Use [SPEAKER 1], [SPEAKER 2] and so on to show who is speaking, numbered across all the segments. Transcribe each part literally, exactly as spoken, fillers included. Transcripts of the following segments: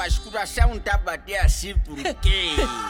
[SPEAKER 1] mas coração tá bater assim por quê?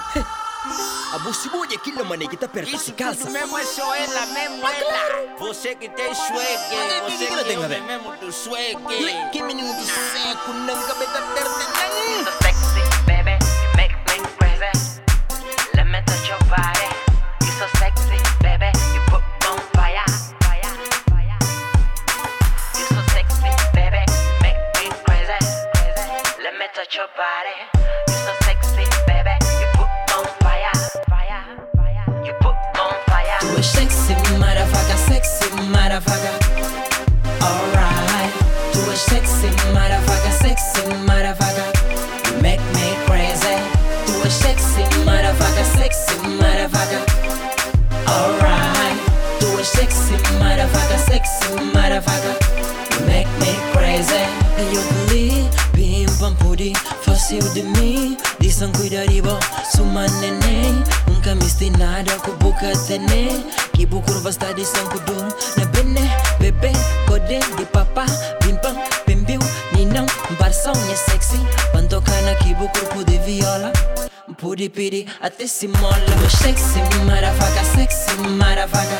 [SPEAKER 2] A bucibude aquilo, mané, que tá perto
[SPEAKER 1] Isso
[SPEAKER 2] de casa.
[SPEAKER 1] tudo mesmo é só ela, mesmo ela. Você que tem swag, você que tem o mesmo do swag.
[SPEAKER 2] Que menino do seco, não cabeça perto.
[SPEAKER 3] So sexy, baby, you make me crazy. Let me touch your body. You so sexy, baby, you put on fire, fire, fire. You so sexy, baby, you make me crazy, crazy. Let me touch your body. You so sexy, baby, you put on fire, fire, fire. You put on fire.
[SPEAKER 4] Tu és sexy, motherfucker, sexy, motherfucker. Alright. Tu és sexy, motherfucker, sexy, motherfucker. You make me crazy. Tu és sexy, motherfucker, sexy, motherfucker. Alright. Tu és sexy, motherfucker, sexy, motherfucker. You make me crazy. Eu believe, bim pam pudi, fácil de mim. Dizem cuidar de bo, suma neném. Nunca mistei nada com boca tene. Que bu curva está de sangue do na bene, bebê, code de papá, bim pam, bim biu, ninão, barsão é sexy. Quando toca na que bu corpo de viola. Pudi pidi até se mola. Tu és sexy, motherfucker, sexy, motherfucker.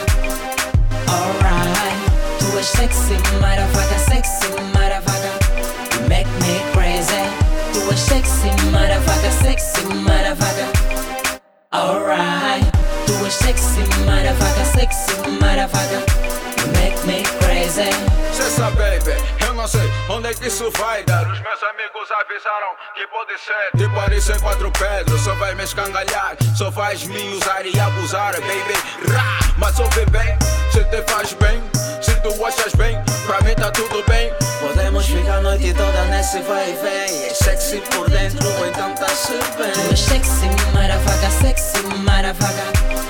[SPEAKER 4] Alright. Tu és sexy, motherfucker, sexy, motherfucker. You make me crazy. Tu és sexy, motherfucker, sexy, motherfucker. Alright. Tu és sexy, motherfucker, sexy, motherfucker. You make me crazy.
[SPEAKER 5] Cê sabe, baby, eu não sei onde é que isso vai dar. Os meus amigos avisaram que pode ser. Te parecem quatro pedras, só vai me escangalhar. Só faz me usar e abusar, baby. Rá, mas ouve bem, se te faz bem, se tu achas bem, pra mim tá tudo bem. Podemos ficar a noite toda nesse vai e vem. É sexy por dentro, então tá-se bem.
[SPEAKER 4] Tu és sexy, motherfucker, sexy, motherfucker.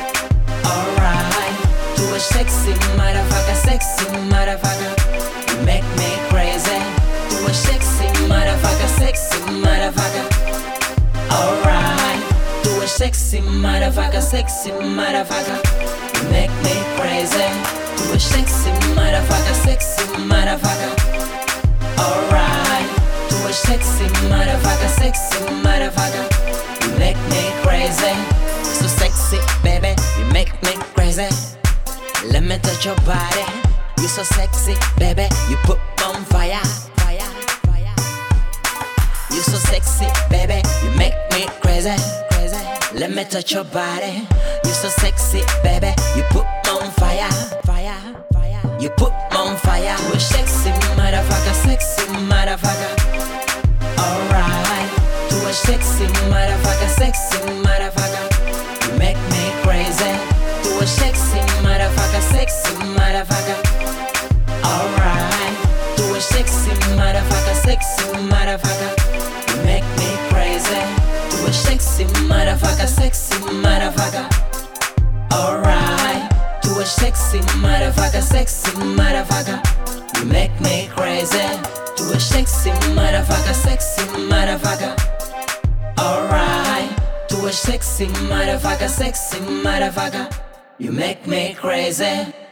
[SPEAKER 4] Alright. Tu és sexy, motherfucker, sexy, motherfucker. You make me crazy. Tu és sexy, motherfucker, sexy, motherfucker. Alright. Tu és sexy, motherfucker, sexy, motherfucker. You make me crazy. Tu és sexy, motherfucker, sexy, motherfucker. Alright. Tu és sexy, motherfucker, sexy, motherfucker. You make me crazy. So sexy, baby, you make me crazy. Let me touch your body. You so sexy, baby, you put on fire, fire, fire. You so sexy, baby, you make me crazy, crazy. Let me touch your body. You so sexy, baby, you put on fire, fire, fire. You put on fire. You sexy, motherfucker, sexy, motherfucker. Alright. Tu és sexy, motherfucker, sexy, motherfucker. You make me crazy. Tu és sexy, motherfucker, sexy, motherfucker. Alright. Tu és sexy, motherfucker, sexy, motherfucker. You make me crazy. Tu és sexy, motherfucker, sexy, motherfucker. Alright. Tu és sexy, motherfucker, sexy, motherfucker. You make me crazy. Tu és sexy, motherfucker, sexy, motherfucker. Alright. Tu és sexy, motherfucker, sexy, motherfucker. You make me crazy.